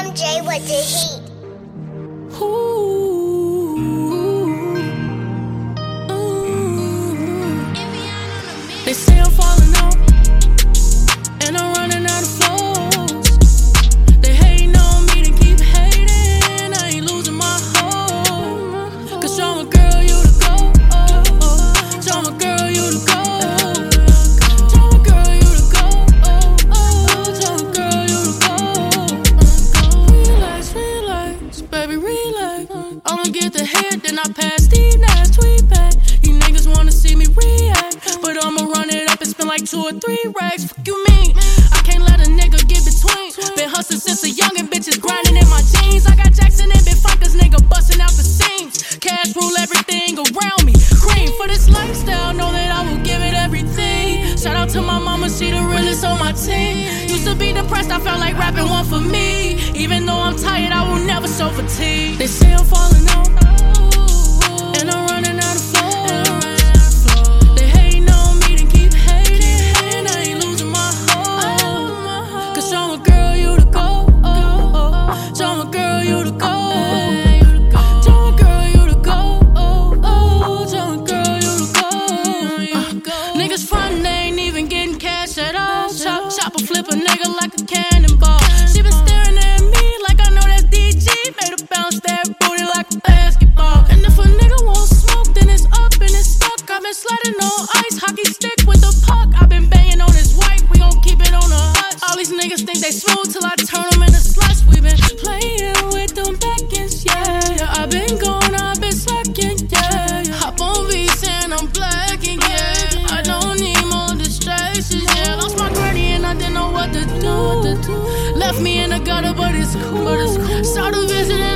MJ with the heat. They say I'm falling off, and I'm running out of flows. They hating on me, they keep hating. I ain't losing my hope. Cause show my girl you the go. Show my girl you the go. Show my girl you the go. Show my girl you the go. Relax, relax, baby, relax. I'ma get the head, then I pass these nights, tweet back. You niggas wanna see me react, but I'ma run it up and spend like 2 or 3 racks. Fuck you mean? I can't let a nigga get between. Been hustling since a youngin', bitches grinding in my jeans. I got Jackson and been funkers, nigga busting out the seams. Cash rule everything around me. Cream for this lifestyle, know that I will give it everything. Shout out to my mama, she the realest on my team. Used to be depressed, I felt like rapping one for me. Even though I'm tired, I will never show fatigue. They say I'm falling off, and I'm running out of flow. Chopper flip a nigga like a cannonball. She been staring at me like I know that's DG. Made her bounce that booty like a basketball. And if a nigga won't smoke, then it's up and it's stuck. I've been sliding on ice, hockey stick with the puck. I've been banging on this white, we gon' keep it on the hush. All these niggas think they smooth till I turn them into slush. We been playing with them backends, yeah. I've been gone, I've been slacking, yeah. Hop on beats and I'm blacking, yeah. I don't need more distractions, yeah. Lost my granny and I didn't know what to do. Left me in the gutter, but it's cool. Started visiting